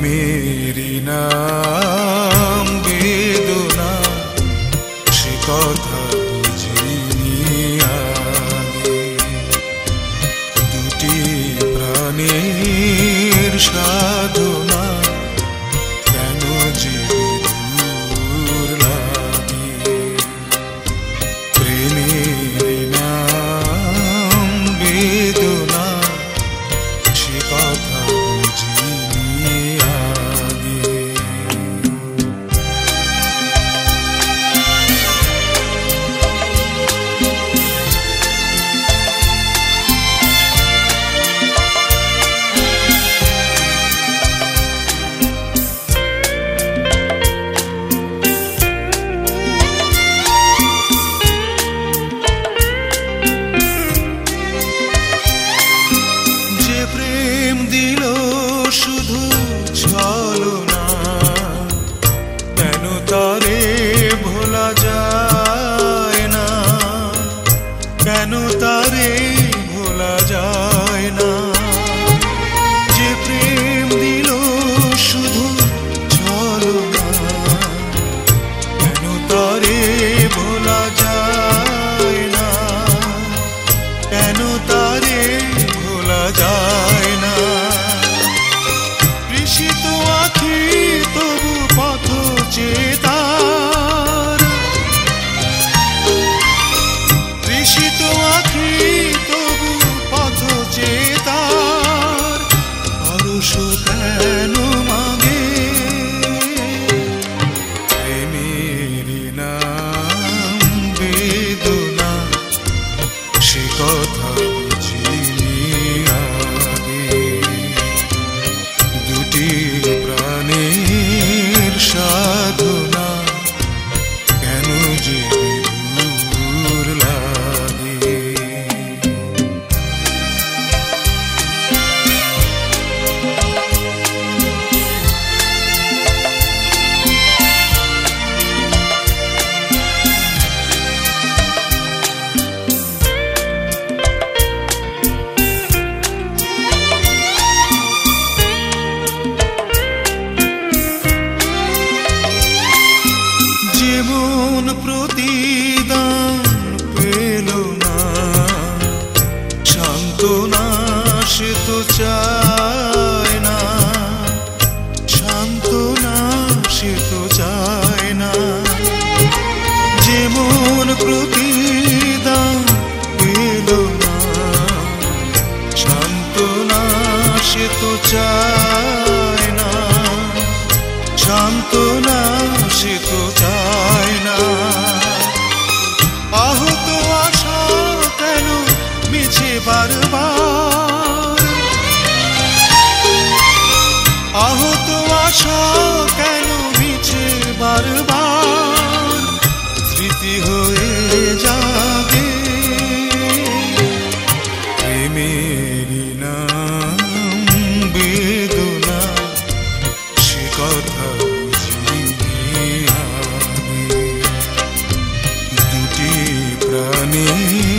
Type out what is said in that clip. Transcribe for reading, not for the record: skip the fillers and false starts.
প্রেমেরই নাম বেদনা, সে কথা বুঝিনি আমি। দুটি প্রাণের সাধনা কেন যে দূর লাগে। প্রেমেরই নাম বেদনা, সে কথা বুঝিনি আগে। প্রেম দিল শুধু ছলনা, কেন তারে ভোলা যায় না, কেন তারে ভোলা যায় না। যে প্রেম দিল শুধু ছলনা, কেন তারে ভোলা যায় না, কেন তারে ভোলা যায় না। ঋষিত আখি তবু পথ চেতার, ঋষিত আখি তবু পথ চেতার, পরশ কেন মাগে। প্রেমেরই নাম বেদনা, সে কথা বুঝিনি আগে। দুটি প্রাণের সাধনা কেন যে দূর লাগে। যেমন প্রতিদান পেল না সান্ত্বনা, সে তো চায় না সান্ত্বনা, সে তো চায় না। যেমন প্রতিদান পেল না সান্ত্বনা, সে তো চায় না সান্ত্বনা, সে তো চায় না। আহত আশা কেন মিছে বারবার, আহত আশা কেন মিছে বারবার, স্মৃতি হয়ে যাবে। প্রেমেরই নাম বেদনা, সে কথা বুঝিনি আগে। দুটি প্রাণী